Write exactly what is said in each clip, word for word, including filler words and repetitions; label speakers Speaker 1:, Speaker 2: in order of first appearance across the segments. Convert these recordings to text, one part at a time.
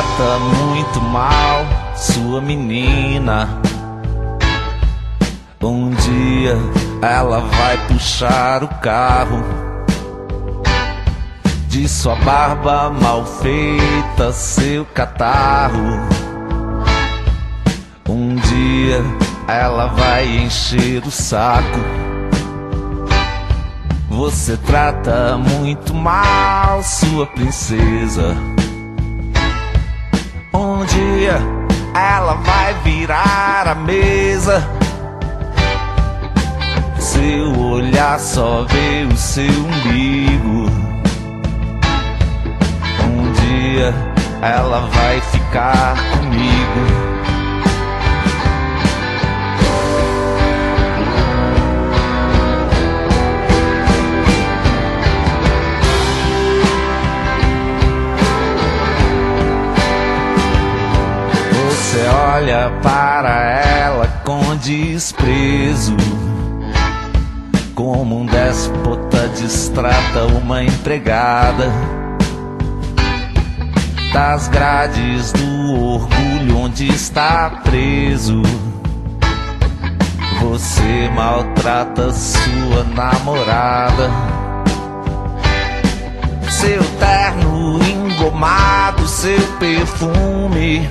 Speaker 1: trata muito mal sua menina. Um dia ela vai puxar o carro de sua barba mal feita, seu catarro. Um dia ela vai encher o saco. Você trata muito mal sua princesa. Um dia ela vai virar a mesa. Seu olhar só vê o seu umbigo. Um dia ela vai ficar comigo. Você olha para ela com desprezo, como um déspota destrata uma empregada. Das grades do orgulho onde está preso, você maltrata sua namorada. Seu terno engomado, seu perfume,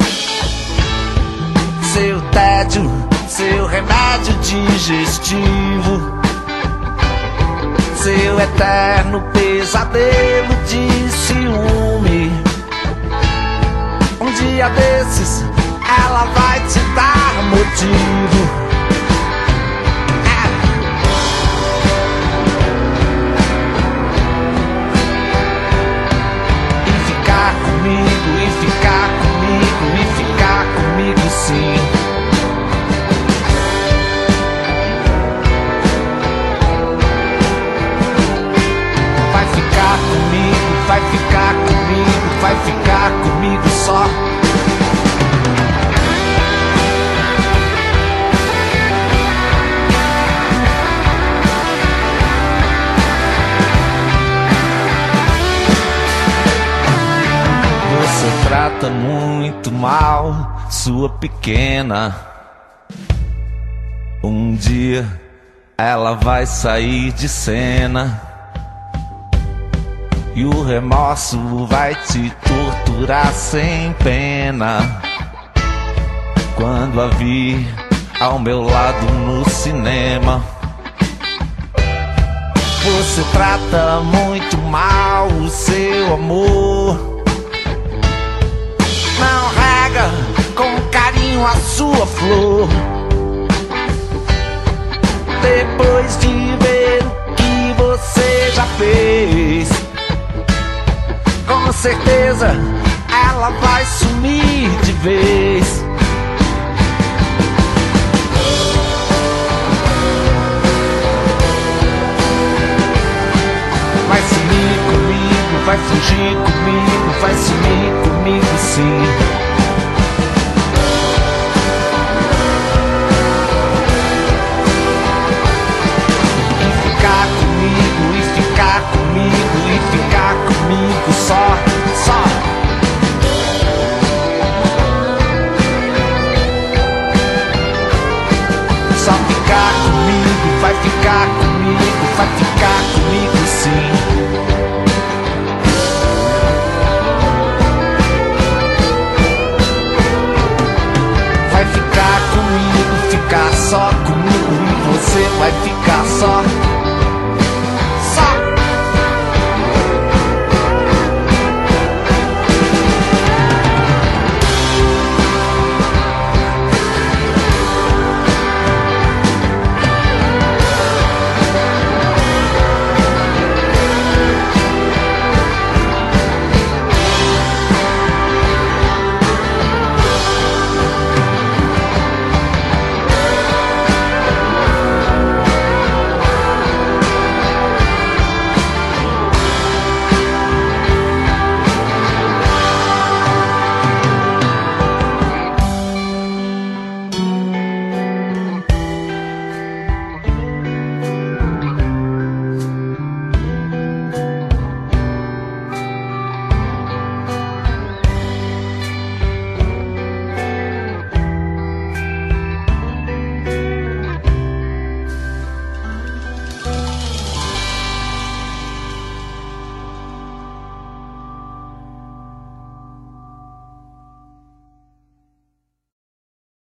Speaker 1: seu tédio, seu remédio digestivo, seu eterno pesadelo de ciúme. Um dia desses ela vai te dar motivo. E ficar comigo, e ficar comigo, e ficar comigo sim. Vai ficar comigo, vai ficar comigo, vai ficar comigo só. Você trata muito mal sua pequena. Um dia ela vai sair de cena e o remorso vai te torturar sem pena. Quando a vi ao meu lado no cinema, você trata muito mal o seu amor. Não rega com carinho a sua flor. Depois de ver o que você já fez, com certeza ela vai sumir de vez. Vai sumir comigo, vai fugir comigo, vai sumir comigo sim. E ficar comigo, e ficar comigo, e ficar comigo só, só. Só ficar comigo, vai ficar comigo, vai ficar comigo sim. Vai ficar comigo, ficar só comigo, e você vai ficar